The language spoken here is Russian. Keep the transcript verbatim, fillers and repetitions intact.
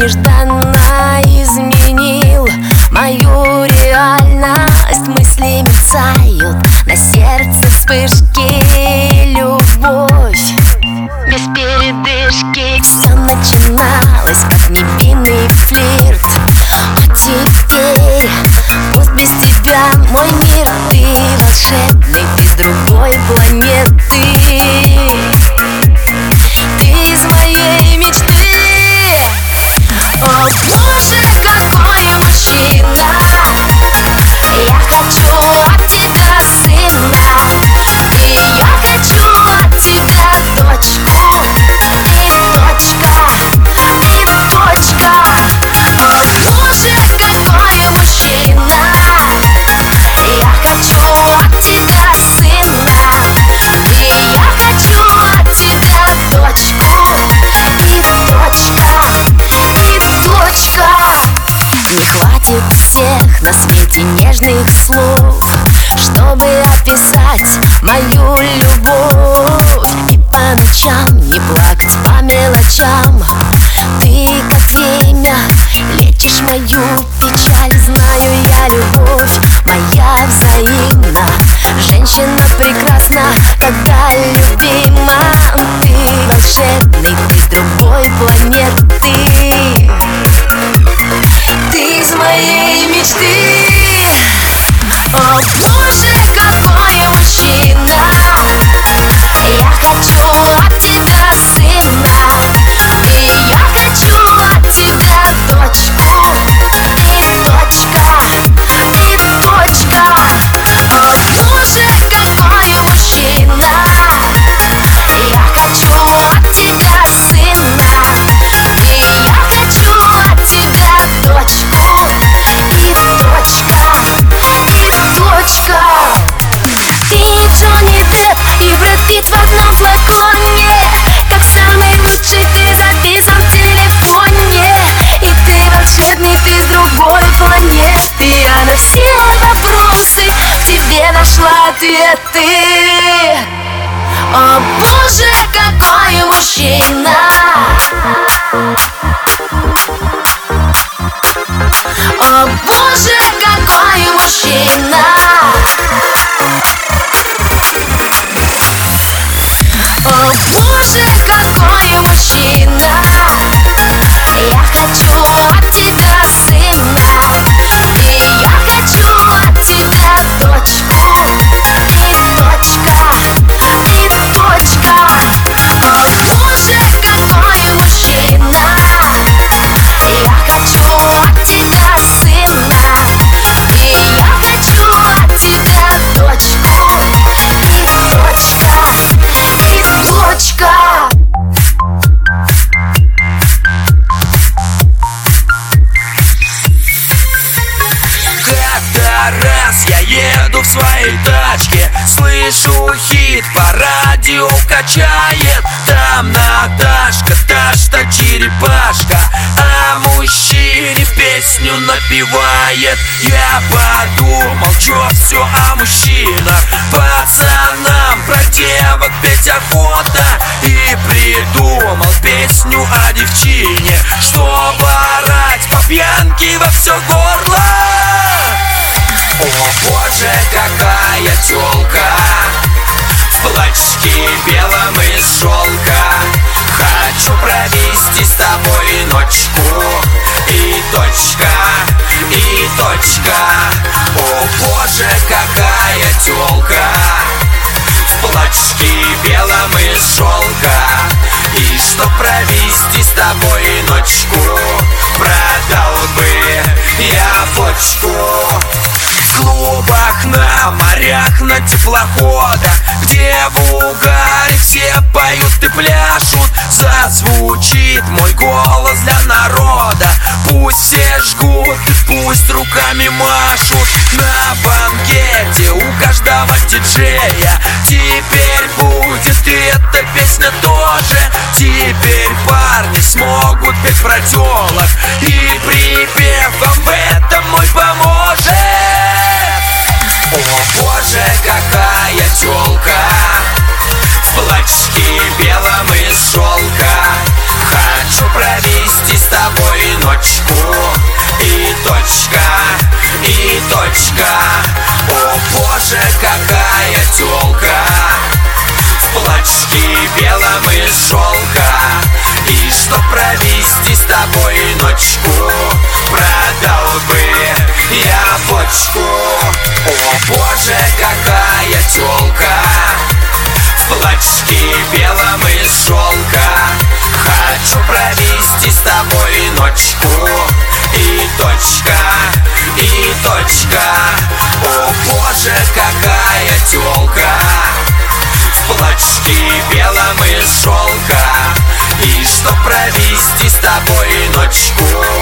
нежданно изменил мою реальность. Мысли мерцают, на сердце вспышки, любовь без передышки. Все начиналось как невинный флирт, а теперь пусть без тебя мой мир. Ты волшебный, ты с другой планеты. Ты из моей мечты. О боже, какой мужчина! Я хочу от тебя сына, и я хочу от тебя дочку. Ты точка, ты точка. О боже, какой мужчина! Я хочу от тебя сына, и я хочу от тебя дочку. Ты точка, ты точка. Не хватит всех на свете нежных слов, чтобы описать мою любовь. И по ночам не плакать по мелочам. Ты как время лечишь мою печаль. Знаю я, любовь моя взаимна. Женщина прекрасна, когда любима. Ты волшебный, ты с другой планеты. Ты из моей мечты. О боже, какой мужчина! Я хочу от тебя сына, и я хочу от тебя дочку. Ты точка, ты точка. О боже, какой мужчина! Я хочу от тебя сына, и я хочу от тебя дочку. И точка, и точка. Ты Джонни Депп и Брэд Питт в одном флаконе. Как самый лучший ты записан в телефоне. И ты волшебный, ты с другой планеты. Я на все вопросы к тебе нашла ответы. О боже, какой мужчина! О боже, какой мужчина! О боже, какой мужчина! Я хочу от тебя сына, и я хочу от тебя дочку. Ты точка, ты точка. О боже, какой мужчина! Я хочу от тебя сына, и я хочу от тебя дочку. Ты точка, ты точка. Как-то раз я еду в своей тачке, слышу хит по радио качает. Там Наташка, та-что черепашка, а мужчине песню напевает. Я подумал, чё все о мужчинах, пацанам про девок петь охота. И придумал песню о девчине, чтобы орать по пьянке во все горло. О боже, какая тёлка в платьишке белом из шелка. Хочу провести с тобой ночку. И точка, и точка. О боже, какая тёлка в платьишке белом из шелка. И чтоб провести с тобой ночку, продал бы я фоточку. В клубах, на морях, на теплоходах, где в угаре все поют и пляшут, зазвучит мой голос для народа. Пусть все жгут, пусть руками машут. На банкете у каждого диджея теперь будет и эта песня тоже. Теперь парни смогут петь про тёлок, и припев вам в этом мой поможет. О боже, какая тёлка в платьишке белом из шелка. Хочу провести с тобой ночку. И точка, и точка. О боже, какая тёлка в платьишке белом из шелка. И чтоб провести с тобой ночку, продал бы я почку. О боже, какая тёлка в платьишке белом из шелка. Хочу провести с тобой ночку. И точка, и точка. О боже, какая тёлка в платьишке белом из шелка. И чтоб провести с тобой ночку,